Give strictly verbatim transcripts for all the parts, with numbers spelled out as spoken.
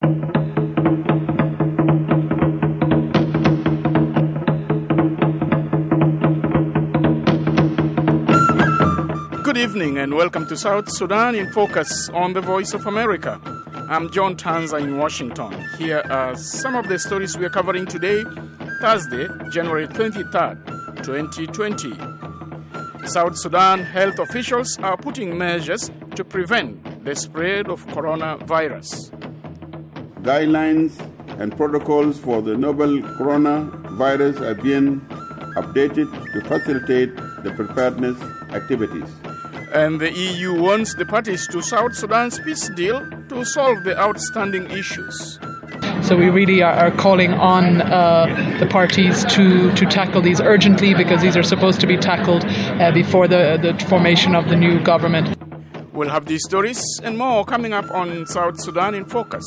Good evening and welcome to South Sudan in Focus on the Voice of America. I'm John Tanza in Washington. Here are some of the stories we are covering today, Thursday, January twenty-third, twenty twenty. South Sudan health officials are putting measures to prevent the spread of coronavirus. Guidelines and protocols for the novel coronavirus are being updated to facilitate the preparedness activities. And the E U wants the parties to South Sudan's peace deal to solve the outstanding issues. So we really are, are calling on uh, the parties to, to tackle these urgently, because these are supposed to be tackled uh, before the, the formation of the new government. We'll have these stories and more coming up on South Sudan in Focus.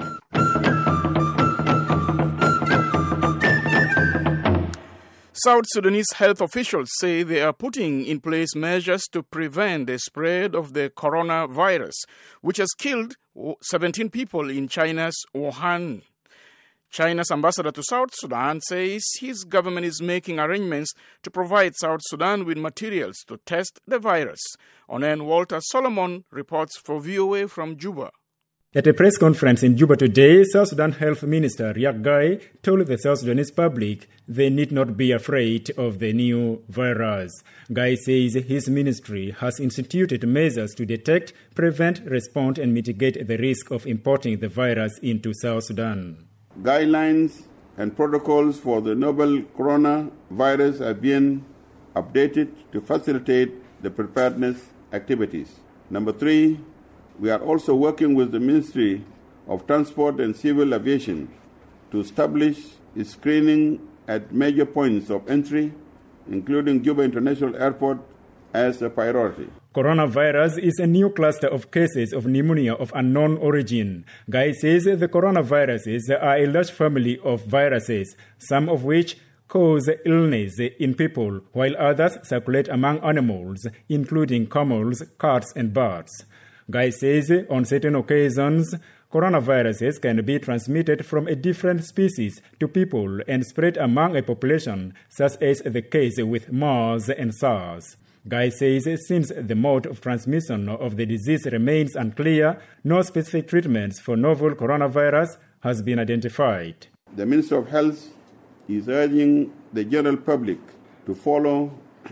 South Sudanese health officials say they are putting in place measures to prevent the spread of the coronavirus, which has killed seventeen people in China's Wuhan. China's ambassador to South Sudan says his government is making arrangements to provide South Sudan with materials to test the virus. Onen Walter Solomon reports for V O A from Juba. At a press conference in Juba today, South Sudan Health Minister Riek Gai told the South Sudanese public they need not be afraid of the new virus. Gai says his ministry has instituted measures to detect, prevent, respond and mitigate the risk of importing the virus into South Sudan. Guidelines and protocols for the novel coronavirus are being updated to facilitate the preparedness activities. Number three, we are also working with the Ministry of Transport and Civil Aviation to establish screening at major points of entry, including Juba International Airport, as a priority. Coronavirus is a new cluster of cases of pneumonia of unknown origin. Guy says the coronaviruses are a large family of viruses, some of which cause illness in people, while others circulate among animals, including camels, cats, and birds. Guy says on certain occasions, coronaviruses can be transmitted from a different species to people and spread among a population, such as the case with MERS and SARS. Guy says since the mode of transmission of the disease remains unclear, no specific treatments for novel coronavirus has been identified. The Minister of Health is urging the general public to follow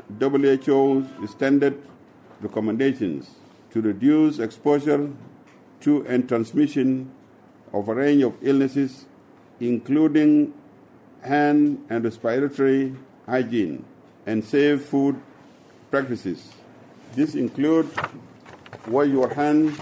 W H O's standard recommendations to reduce exposure to and transmission of a range of illnesses, including hand and respiratory hygiene and safe food practices. This includes wash your hands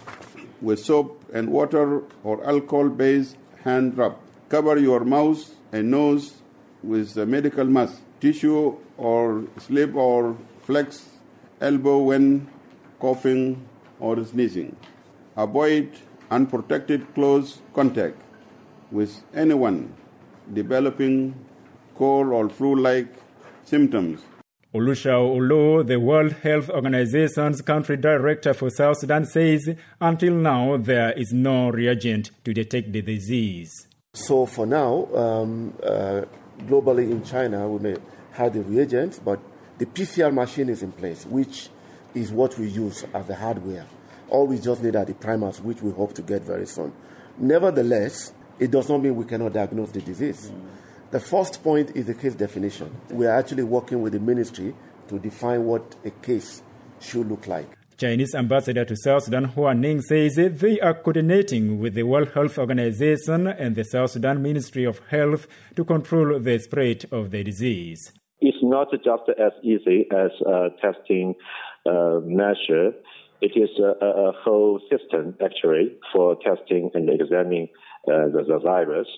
with soap and water or alcohol-based hand rub. Cover your mouth and nose with a medical mask, tissue or slip or flex elbow when coughing or sneezing. Avoid unprotected close contact with anyone developing cold or flu-like symptoms. Olushao Olo, the World Health Organization's country director for South Sudan, says until now there is no reagent to detect the disease. So for now, um, uh, globally in China, we may have the reagents, but the P C R machine is in place, which is what we use as the hardware. All we just need are the primers, which we hope to get very soon. Nevertheless, it does not mean we cannot diagnose the disease. Mm. The first point is the case definition. We are actually working with the ministry to define what a case should look like. Chinese ambassador to South Sudan, Hua Ning, says they are coordinating with the World Health Organization and the South Sudan Ministry of Health to control the spread of the disease. It's not just as easy as uh, testing uh, measure. It is a, a whole system, actually, for testing and examining uh, the, the virus.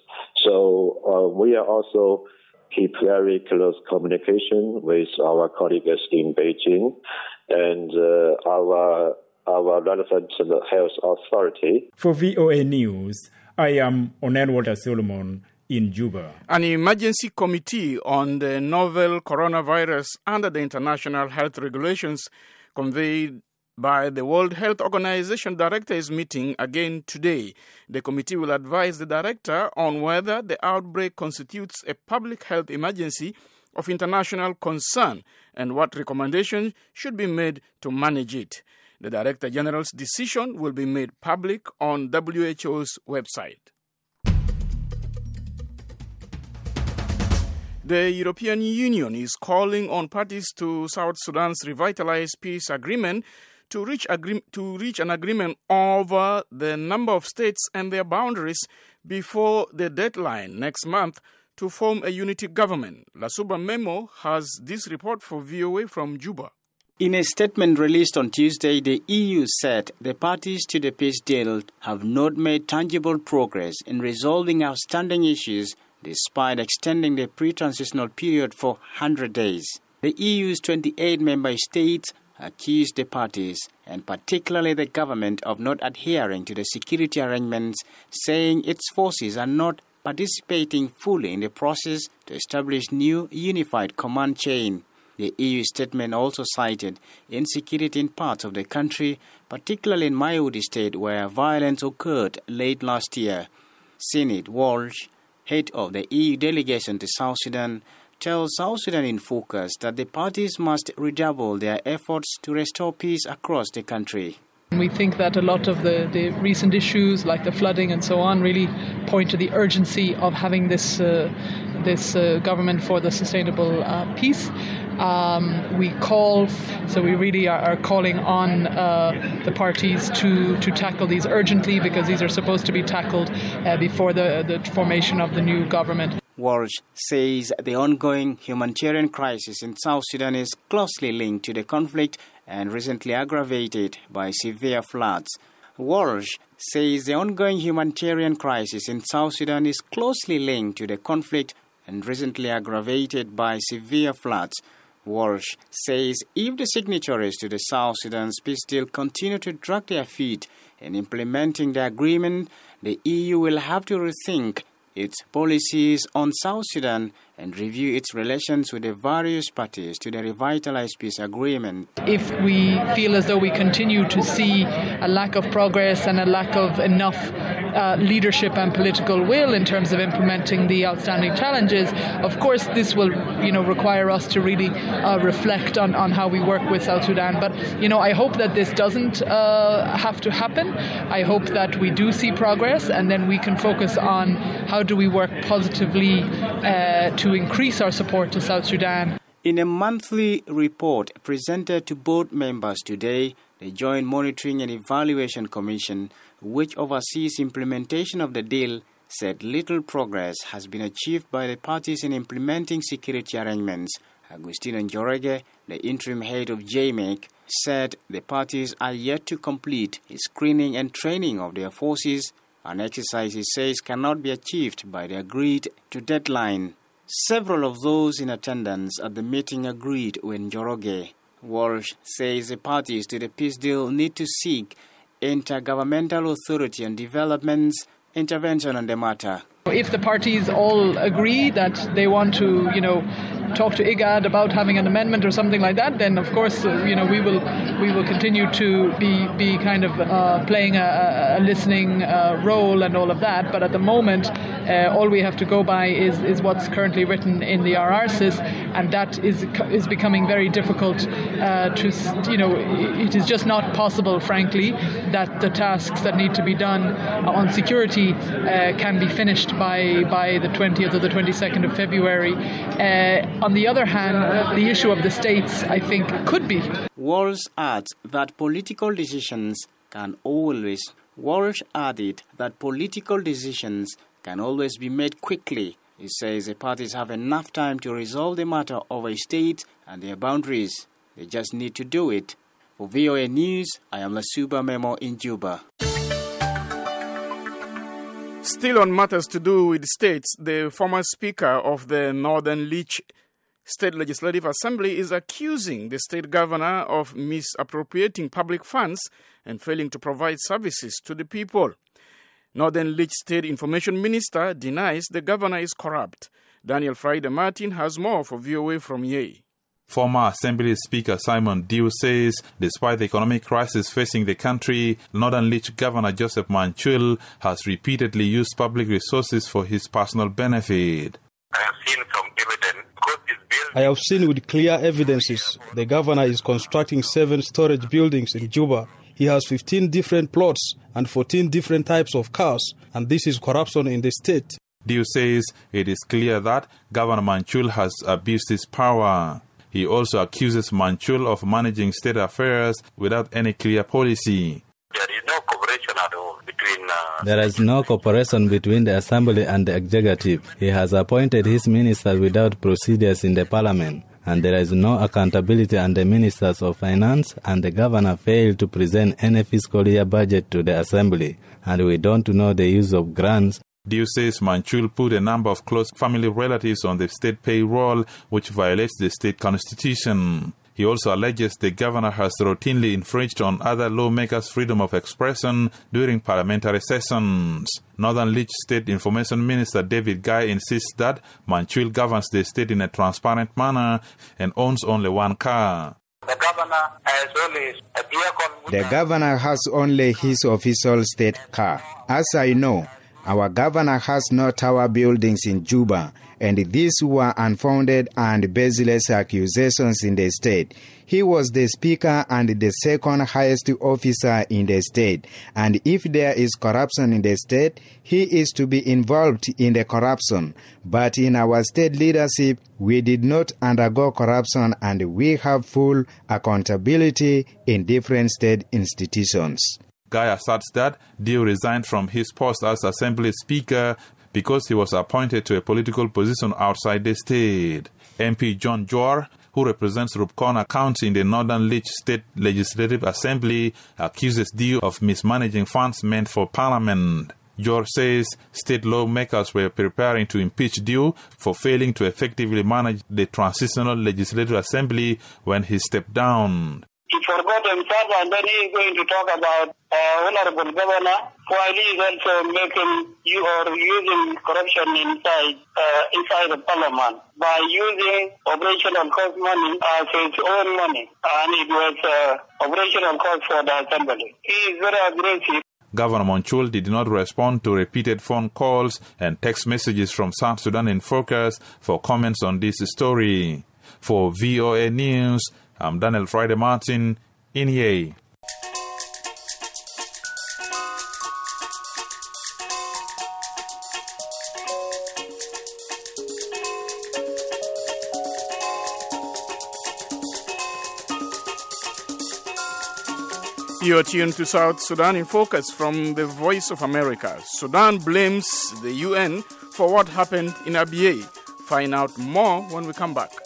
So uh, we are also keep very close communication with our colleagues in Beijing and uh, our our relevant health authority. For V O A News, I am Onen Walter Solomon in Juba. An emergency committee on the novel coronavirus under the international health regulations convened by the World Health Organization director is meeting again today. The committee will advise the director on whether the outbreak constitutes a public health emergency of international concern and what recommendations should be made to manage it. The Director General's decision will be made public on W H O's website. The European Union is calling on parties to South Sudan's revitalized peace agreement to reach, agree- to reach an agreement over the number of states and their boundaries before the deadline next month to form a unity government. Lasuba Memo has this report for V O A from Juba. In a statement released on Tuesday, the E U said the parties to the peace deal have not made tangible progress in resolving outstanding issues despite extending the pre-transitional period for one hundred days. The E U's twenty-eight member states accused the parties, and particularly the government, of not adhering to the security arrangements, saying its forces are not participating fully in the process to establish new unified command chain. The E U statement also cited insecurity in parts of the country, particularly in Mayotte state where violence occurred late last year. Sinead Walsh, head of the E U delegation to South Sudan, tells South Sudan in Focus that the parties must redouble their efforts to restore peace across the country. We think that a lot of the, the recent issues like the flooding and so on really point to the urgency of having this uh, this uh, government for the sustainable uh, peace. Um, we call, so we really are, are calling on uh, the parties to, to tackle these urgently because these are supposed to be tackled uh, before the, the formation of the new government. Walsh says the ongoing humanitarian crisis in South Sudan is closely linked to the conflict and recently aggravated by severe floods. Walsh says the ongoing humanitarian crisis in South Sudan is closely linked to the conflict and recently aggravated by severe floods. Walsh says if the signatories to the South Sudan's peace deal continue to drag their feet in implementing the agreement, the E U will have to rethink its policies on South Sudan and review its relations with the various parties to the revitalized peace agreement. If we feel as though we continue to see a lack of progress and a lack of enough uh, leadership and political will in terms of implementing the outstanding challenges, of course this will, you know, require us to really uh, reflect on, on how we work with South Sudan. But, you know, I hope that this doesn't uh, have to happen. I hope that we do see progress and then we can focus on how do we work positively uh, to increase our support to South Sudan. In a monthly report presented to board members today, the Joint Monitoring and Evaluation Commission, which oversees implementation of the deal, said little progress has been achieved by the parties in implementing security arrangements. Agustino Njoroge, the interim head of J M E C, said the parties are yet to complete screening and training of their forces, an exercise he says cannot be achieved by the agreed-to deadline. Several of those in attendance at the meeting agreed with Njoroge. Walsh says the parties to the peace deal need to seek intergovernmental authority on developments intervention on the matter. If the parties all agree that they want to, you know, talk to IGAD about having an amendment or something like that, then of course, uh, you know, we will we will continue to be be kind of uh, playing a, a listening uh, role and all of that. But at the moment, uh, all we have to go by is is what's currently written in the R R S I S, and that is is becoming very difficult uh, to, you know, it is just not possible, frankly, that the tasks that need to be done on security uh, can be finished by by the twentieth or the twenty-second of February. Uh, on the other hand, the issue of the states, I think, could be. Walsh adds that political decisions can always. Walsh added that political decisions can always be made quickly. He says the parties have enough time to resolve the matter of a state and their boundaries. They just need to do it. For V O A News, I am Lasuba Memo in Juba. Still on matters to do with states, the former Speaker of the Northern Leach State Legislative Assembly is accusing the state governor of misappropriating public funds and failing to provide services to the people. Northern Leach State Information Minister denies the governor is corrupt. Daniel Friday Martin has more for V O A from Yei. Former Assembly Speaker Simon Dew says despite the economic crisis facing the country, Northern Leach Governor Joseph Manchul has repeatedly used public resources for his personal benefit. I have seen some evidence. I have seen with clear evidences the governor is constructing seven storage buildings in Juba. He has fifteen different plots and fourteen different types of cars, and this is corruption in the state. Dew says it is clear that Governor Manchul has abused his power. He also accuses Manchul of managing state affairs without any clear policy. There is no cooperation at all between... Uh, there is no cooperation between the Assembly and the Executive. He has appointed his ministers without procedures in the Parliament, and there is no accountability on the Ministers of Finance, and the Governor failed to present any fiscal year budget to the Assembly, and we don't know the use of grants. Dew says Manchul put a number of close family relatives on the state payroll, which violates the state constitution. He also alleges the governor has routinely infringed on other lawmakers' freedom of expression during parliamentary sessions. Northern Leach State Information Minister David Guy insists that Manchul governs the state in a transparent manner and owns only one car. The governor has only a vehicle. The governor has only his official state car. As I know, our governor has no tower buildings in Juba, and these were unfounded and baseless accusations in the state. He was the speaker and the second highest officer in the state, and if there is corruption in the state, he is to be involved in the corruption. But in our state leadership, we did not undergo corruption, and we have full accountability in different state institutions. Guy asserts that Dew resigned from his post as Assembly Speaker because he was appointed to a political position outside the state. M P John Jor, who represents Rupkona County in the Northern Leach State Legislative Assembly, accuses Dew of mismanaging funds meant for Parliament. Jor says state lawmakers were preparing to impeach Dew for failing to effectively manage the Transitional Legislative Assembly when he stepped down. He forgot himself, and then he is going to talk about uh, Honorable Governor, while he is also making you or using corruption inside uh, inside the Parliament by using operational cost money as his own money, and it was uh, operational cost for the Assembly. He is very aggressive. Governor Manchul did not respond to repeated phone calls and text messages from South Sudan in Focus for comments on this story. For V O A News, I'm Daniel Friday Martin in Yei. You're tuned to South Sudan in Focus from the Voice of America. Sudan blames the U N for what happened in Abyei. Find out more when we come back.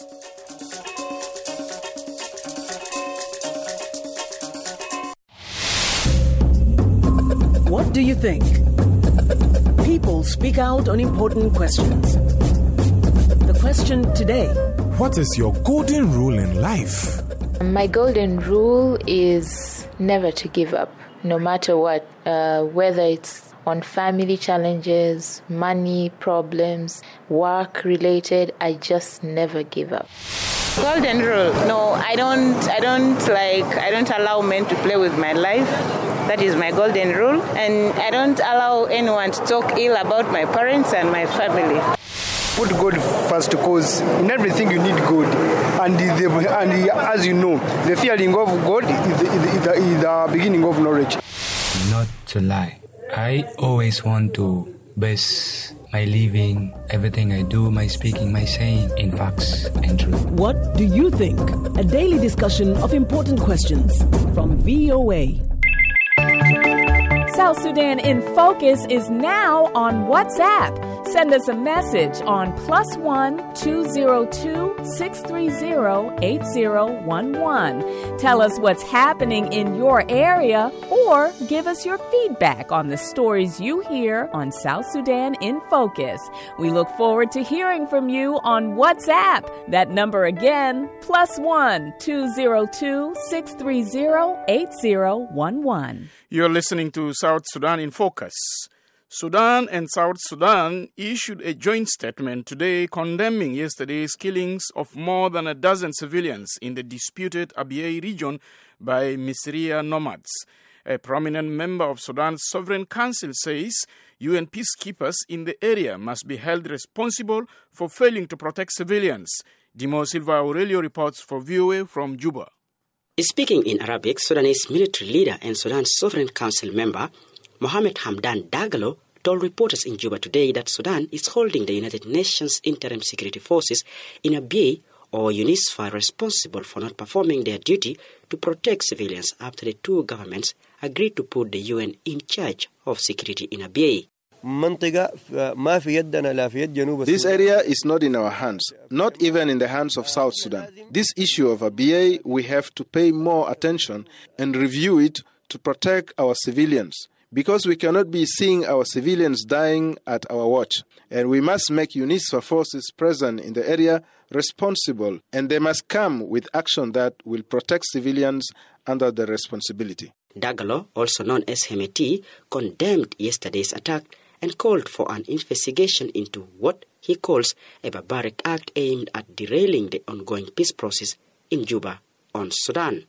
What do you think? People speak out on important questions. The question today: what is your golden rule in life? My golden rule is never to give up, no matter what, uh, whether it's on family challenges, money problems, work related. I just never give up. Golden rule. No, I don't I don't like I don't allow men to play with my life. That is my golden rule. And I don't allow anyone to talk ill about my parents and my family. Put God first, because in everything you need God. And, the, and the, as you know, the fearing of God is the, is, the, is the beginning of knowledge. Not to lie. I always want to base my living, everything I do, my speaking, my saying, in facts and truth. What do you think? A daily discussion of important questions from V O A. South Sudan in Focus is now on WhatsApp. Send us a message on plus one two zero two six three zero eight zero one one. Tell us what's happening in your area, or give us your feedback on the stories you hear on South Sudan in Focus. We look forward to hearing from you on WhatsApp. That number again, plus one two zero two six three zero eight zero one one. You're listening to South Sudan in Focus. Sudan and South Sudan issued a joint statement today condemning yesterday's killings of more than a dozen civilians in the disputed Abyei region by Misriya nomads. A prominent member of Sudan's Sovereign Council says U N peacekeepers in the area must be held responsible for failing to protect civilians. Dimo Silva Aurelio reports for V O A from Juba. Speaking in Arabic, Sudanese military leader and Sudan's Sovereign Council member Mohamed Hamdan Dagalo told reporters in Juba today that Sudan is holding the United Nations Interim Security Forces in Abyei or UNISFA responsible for not performing their duty to protect civilians after the two governments agreed to put the U N in charge of security in Abyei. This area is not in our hands, not even in the hands of South Sudan. This issue of Abyei, we have to pay more attention and review it to protect our civilians, because we cannot be seeing our civilians dying at our watch. And we must make UNISFA forces present in the area responsible, and they must come with action that will protect civilians under their responsibility. Dagalo, also known as Hemeti, condemned yesterday's attack and called for an investigation into what he calls a barbaric act aimed at derailing the ongoing peace process in Juba on Sudan.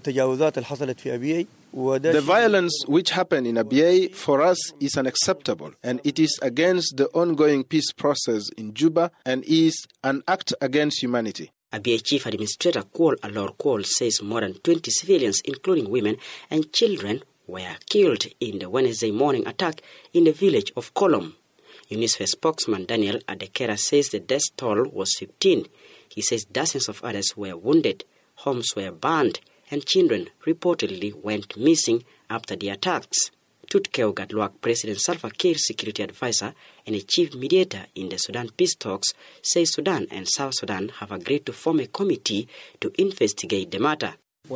The violence which happened in Abyei for us is unacceptable, and it is against the ongoing peace process in Juba and is an act against humanity. Abyei Chief Administrator Kual Alor Kual says more than twenty civilians, including women and children, were killed in the Wednesday morning attack in the village of Kolom. UNISFA spokesman Daniel Adekera says the death toll was fifteen. He says dozens of others were wounded, homes were burned, and children reportedly went missing after the attacks. Tutkeo Gadluak, President Salva Kiir's security advisor and a chief mediator in the Sudan peace talks, says Sudan and South Sudan have agreed to form a committee to investigate the matter.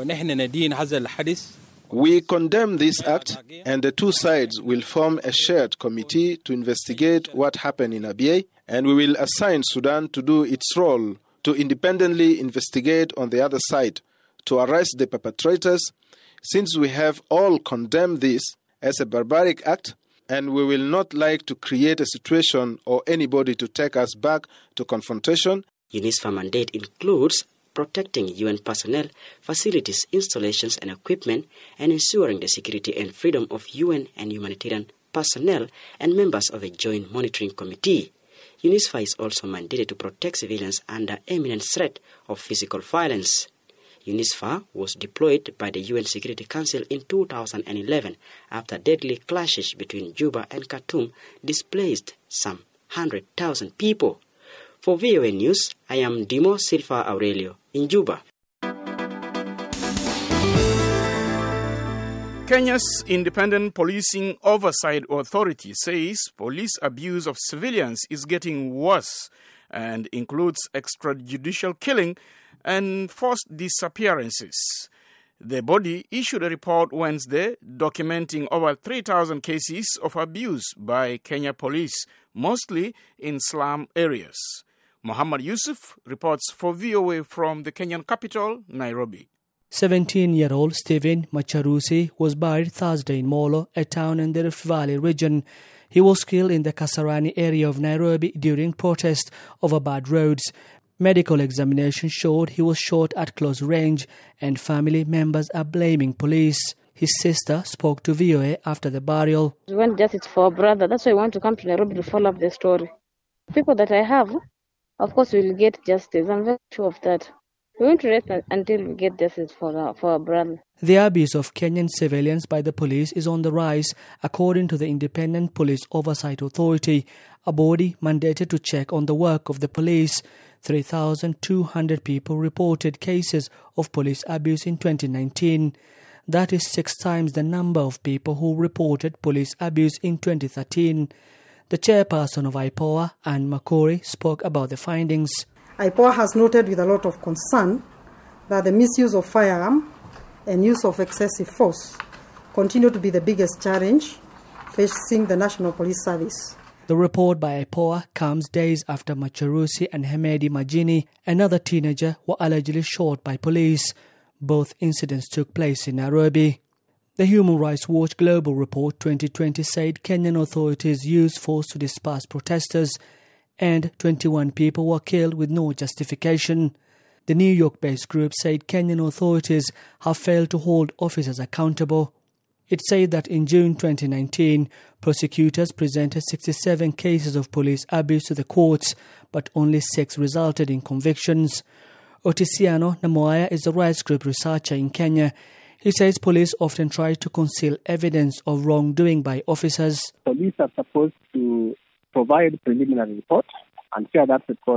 We condemn this act, and the two sides will form a shared committee to investigate what happened in Abyei, and we will assign Sudan to do its role to independently investigate on the other side, to arrest the perpetrators, since we have all condemned this as a barbaric act, and we will not like to create a situation or anybody to take us back to confrontation. UNISFA mandate includes protecting U N personnel, facilities, installations and equipment, and ensuring the security and freedom of U N and humanitarian personnel and members of a joint monitoring committee. UNISFA is also mandated to protect civilians under imminent threat of physical violence. UNISFA was deployed by the U N Security Council in two thousand eleven after deadly clashes between Juba and Khartoum displaced some one hundred thousand people. For V O A News, I am Dimo Silva Aurelio in Juba. Kenya's Independent Policing Oversight Authority says police abuse of civilians is getting worse and includes extrajudicial killing and forced disappearances. The body issued a report Wednesday documenting over three thousand cases of abuse by Kenya police, mostly in slum areas. Muhammad Yusuf reports for V O A from the Kenyan capital, Nairobi. seventeen-year-old Stephen Macharusi was buried Thursday in Molo, a town in the Rift Valley region. He was killed in the Kasarani area of Nairobi during protest over bad roads. Medical examination showed he was shot at close range, and family members are blaming police. His sister spoke to V O A after the burial. We want justice for our brother. That's why I want to come to Nairobi to follow up the story. People that I have, of course, we will get justice. I'm very sure of that. We won't rest until we get justice for our, for our brother. The abuse of Kenyan civilians by the police is on the rise, according to the Independent Police Oversight Authority, a body mandated to check on the work of the police. three thousand two hundred people reported cases of police abuse in twenty nineteen. That is six times the number of people who reported police abuse in twenty thirteen. The chairperson of I P O A, Anne Makori, spoke about the findings. I P O A has noted with a lot of concern that the misuse of firearm and use of excessive force continue to be the biggest challenge facing the National Police Service. The report by I P O A comes days after Macharusi and Hemedi Majini, another teenager, were allegedly shot by police. Both incidents took place in Nairobi. The Human Rights Watch Global Report twenty twenty said Kenyan authorities used force to disperse protesters and twenty-one people were killed with no justification. The New York-based group said Kenyan authorities have failed to hold officers accountable. It said that in June twenty nineteen, prosecutors presented sixty-seven cases of police abuse to the courts, but only six resulted in convictions. Otisiano Namoaya is a rights group researcher in Kenya. He says police often try to conceal evidence of wrongdoing by officers. Police are supposed to provide preliminary report and share that report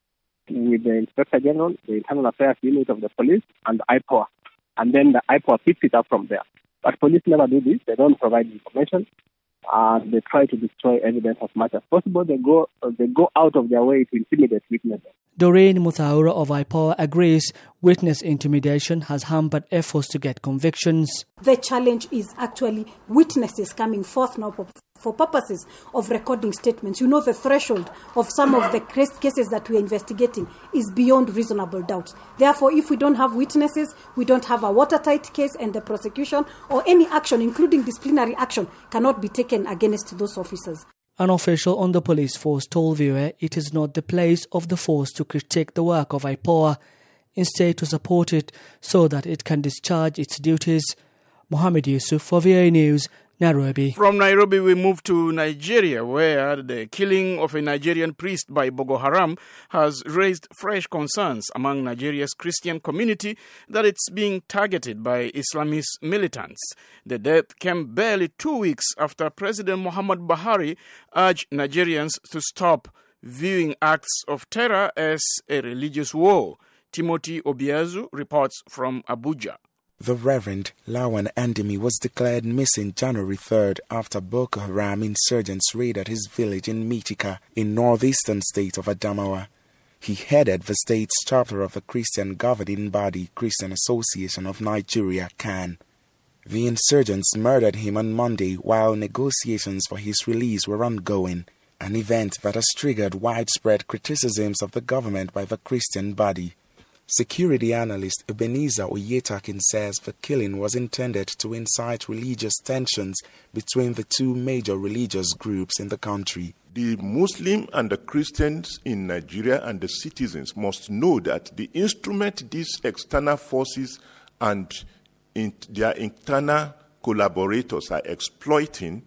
with the Inspector General, the Internal Affairs Unit of the police, and the I P O A. And then the I P O A picks it up from there. But police never do this. They don't provide information. Uh, they try to destroy evidence as much as possible. They go uh, they go out of their way to intimidate witnesses. Doreen Muthaura of I P O A agrees witness intimidation has hampered efforts to get convictions. The challenge is actually witnesses coming forth now for, for purposes of recording statements. You know, the threshold of some of the cases that we're investigating is beyond reasonable doubt. Therefore, if we don't have witnesses, we don't have a watertight case, and the prosecution or any action, including disciplinary action, cannot be taken against those officers. An official on the police force told V O A it is not the place of the force to critique the work of I P O A, instead to support it so that it can discharge its duties. Mohammed Yusuf for V O A News, Nairobi. From Nairobi, we move to Nigeria, where the killing of a Nigerian priest by Boko Haram has raised fresh concerns among Nigeria's Christian community that it's being targeted by Islamist militants. The death came barely two weeks after President Muhammad Buhari urged Nigerians to stop viewing acts of terror as a religious war. Timothy Obiazu reports from Abuja. The Reverend Lawan Andimi was declared missing January third after Boko Haram insurgents raided his village in Michika in northeastern state of Adamawa. He headed the state's chapter of the Christian governing body Christian Association of Nigeria, C A N. The insurgents murdered him on Monday while negotiations for his release were ongoing, an event that has triggered widespread criticisms of the government by the Christian body. Security analyst Ebenezer Oyetakin says the killing was intended to incite religious tensions between the two major religious groups in the country. The Muslim and the Christians in Nigeria and the citizens must know that the instrument these external forces and in their internal collaborators are exploiting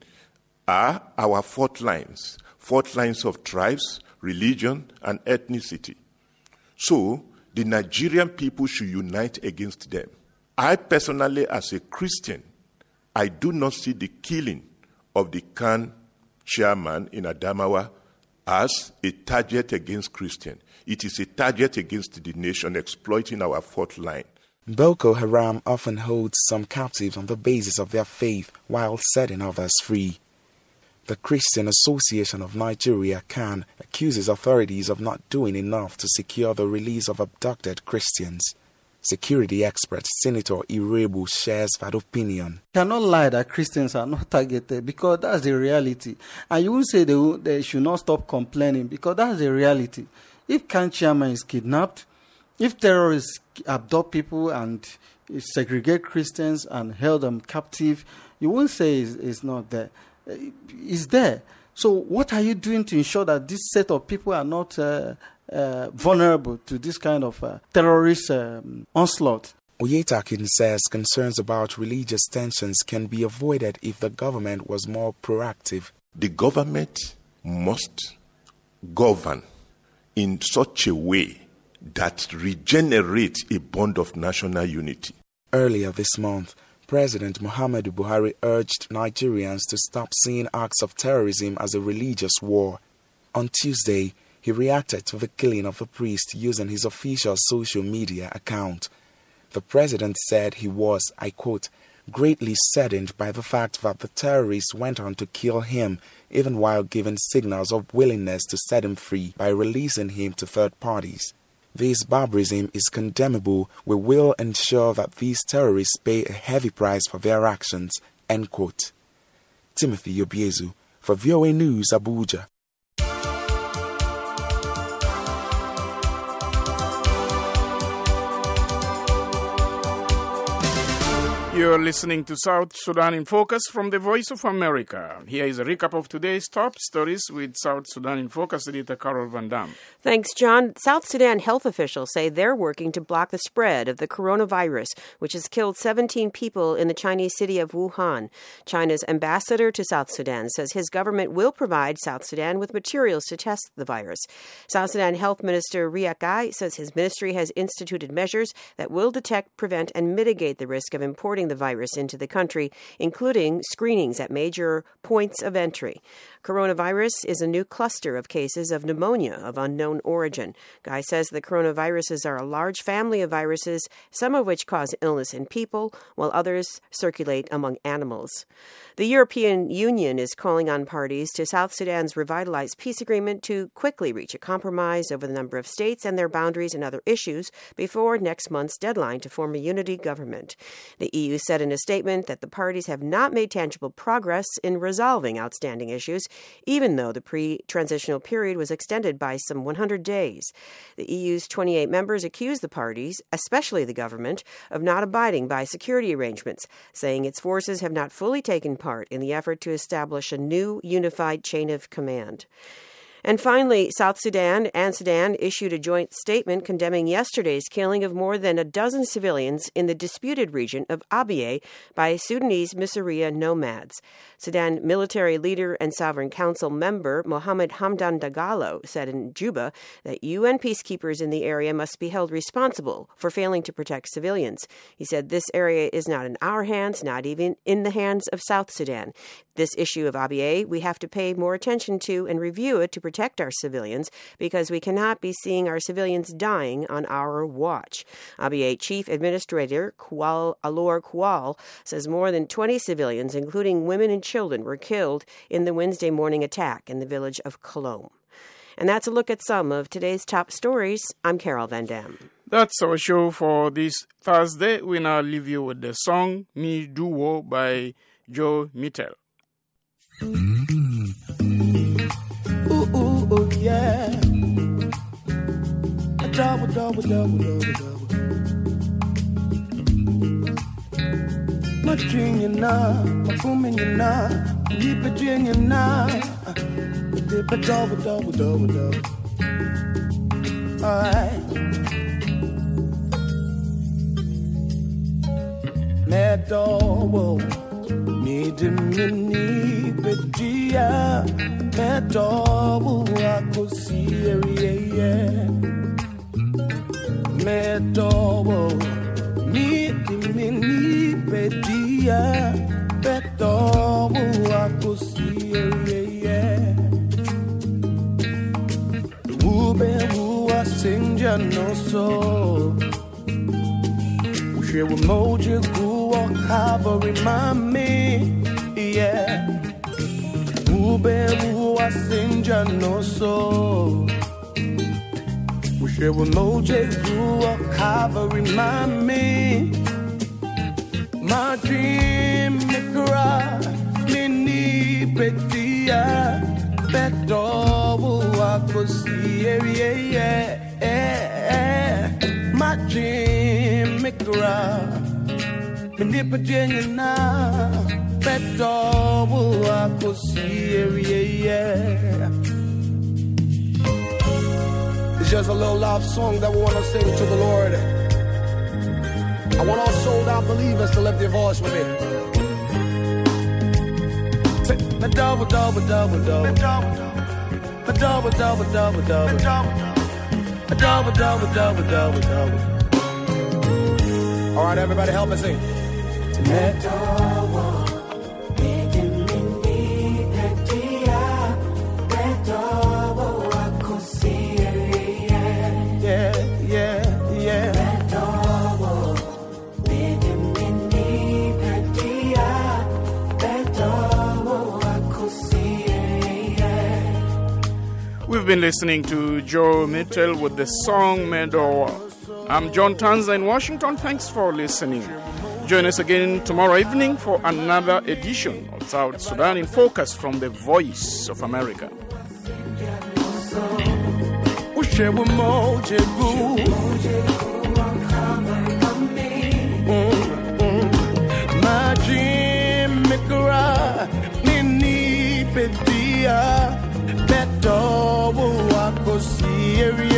are our fault lines, fault lines of tribes, religion, and ethnicity. So, the Nigerian people should unite against them. I personally, as a Christian, I do not see the killing of the C A N chairman in Adamawa as a target against Christians. It is a target against the nation exploiting our fault line. Boko Haram often holds some captives on the basis of their faith while setting others free. The Christian Association of Nigeria, C A N, accuses authorities of not doing enough to secure the release of abducted Christians. Security expert Senator Irebu shares that opinion. You cannot lie that Christians are not targeted because that's the reality. And you won't say they, they should not stop complaining because that's the reality. If C A N chairman is kidnapped, if terrorists abduct people and segregate Christians and held them captive, you won't say it's, it's not there. Is there. So what are you doing to ensure that this set of people are not uh, uh, vulnerable to this kind of uh, terrorist um, onslaught? Oyetakin says concerns about religious tensions can be avoided if the government was more proactive. The government must govern in such a way that regenerates a bond of national unity. Earlier this month, President Muhammadu Buhari urged Nigerians to stop seeing acts of terrorism as a religious war. On Tuesday, he reacted to the killing of a priest using his official social media account. The president said he was, I quote, greatly saddened by the fact that the terrorists went on to kill him, even while giving signals of willingness to set him free by releasing him to third parties. This barbarism is condemnable. We will ensure that these terrorists pay a heavy price for their actions. End quote. Timothy Obiezu for V O A News, Abuja. You're listening to South Sudan in Focus from the Voice of America. Here is a recap of today's top stories with South Sudan in Focus editor Carol Van Dam. Thanks, John. South Sudan health officials say they're working to block the spread of the coronavirus, which has killed seventeen people in the Chinese city of Wuhan. China's ambassador to South Sudan says his government will provide South Sudan with materials to test the virus. South Sudan Health Minister Riek Gai says his ministry has instituted measures that will detect, prevent, and mitigate the risk of importing the virus into the country, including screenings at major points of entry. Coronavirus is a new cluster of cases of pneumonia of unknown origin. Guy says the coronaviruses are a large family of viruses, some of which cause illness in people, while others circulate among animals. The European Union is calling on parties to South Sudan's revitalized peace agreement to quickly reach a compromise over the number of states and their boundaries and other issues before next month's deadline to form a unity government. The E U said in a statement that the parties have not made tangible progress in resolving outstanding issues, even though the pre-transitional period was extended by some one hundred days. The E U's twenty-eight members accuse the parties, especially the government, of not abiding by security arrangements, saying its forces have not fully taken part in the effort to establish a new unified chain of command. And finally, South Sudan and Sudan issued a joint statement condemning yesterday's killing of more than a dozen civilians in the disputed region of Abyei by Sudanese Misriya nomads. Sudan military leader and Sovereign Council member Mohammed Hamdan Dagalo said in Juba that U N peacekeepers in the area must be held responsible for failing to protect civilians. He said this area is not in our hands, not even in the hands of South Sudan. This issue of Abyei we have to pay more attention to and review it to protect our civilians, because we cannot be seeing our civilians dying on our watch. Abyei Chief Administrator Kual Alor Kual says more than twenty civilians, including women and children, were killed in the Wednesday morning attack in the village of Kolom. And that's a look at some of today's top stories. I'm Carol Van Dam. That's our show for this Thursday. We now leave you with the song Me Duo by Joe Mitchell. Ooh, ooh, ooh, yeah. A double, double, double, double, double. Matching you now, my booming you now, deep between you now. Dip a double, double, double, double. Alright. Mad double, need a mini pedia. Medobu akosiri yeah. Medobu miti mini pedia. Medobu akosiri yeah. Ube uwa sinja no so. Ushe umoje guwa kabari mami yeah. Ube uwa sinja no so. Ushe umoje guwa kabari mami. My dream mikra mini petia. Beto uwa kosi yeah yeah. My dream mikra mini petia na. Beto uwa kosi yeah. It's just a little love song that we want to sing to the Lord. I want all sold out believers to lift their voice with me. Say, a double, double, double, double. A double, double, double, double. A double, double, double, double, double. All right, everybody help me sing. We've been listening to Joe Mitchell with the song Medowa. I'm John Tanza in Washington. Thanks for listening. Join us again tomorrow evening for another edition of South Sudan in Focus from the Voice of America. fikra nini pedia beto wako sieri